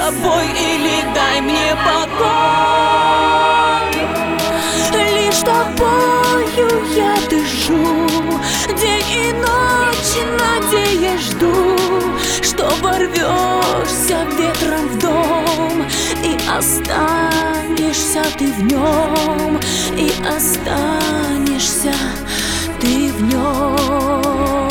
тобой или дай мне покой. Лишь тобою я дышу, день и ночь, надеясь жду, что ворвешься ветром в дом, и останешься ты в нем, и останешься ты в нем.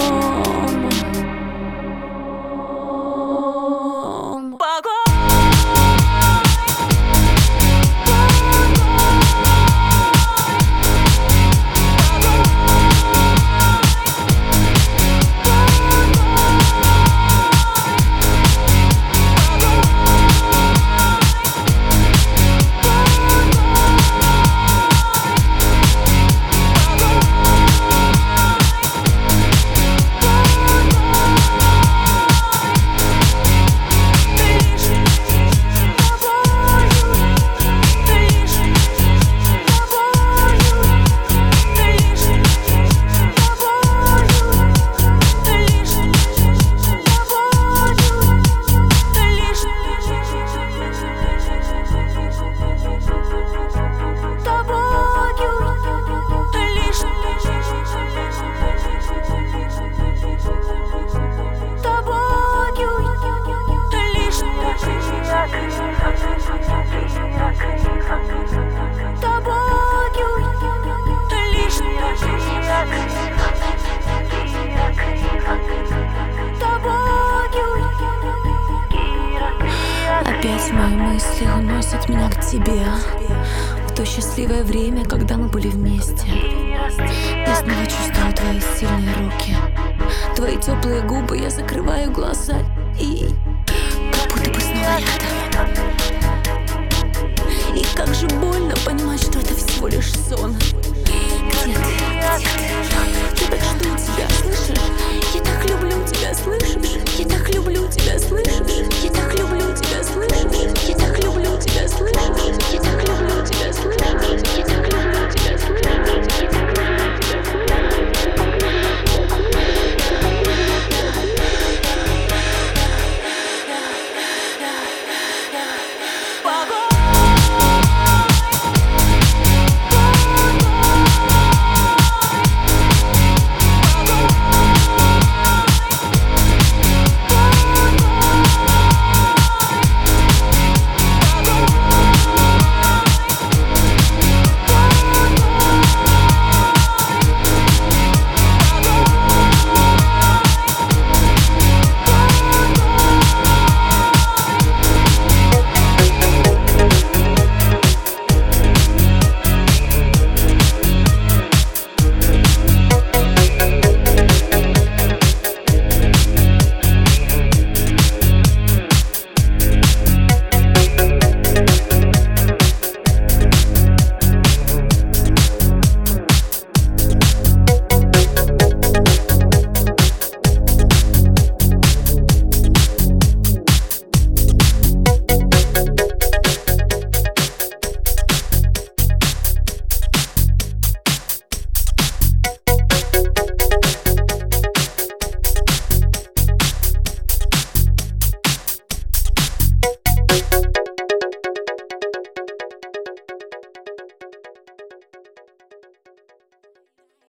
Опять мои мысли уносят меня к тебе, в то счастливое время, когда мы были вместе. Я снова чувствую твои сильные руки, твои теплые губы, я закрываю глаза и как будто бы снова рядом. И как же больно понимать, что это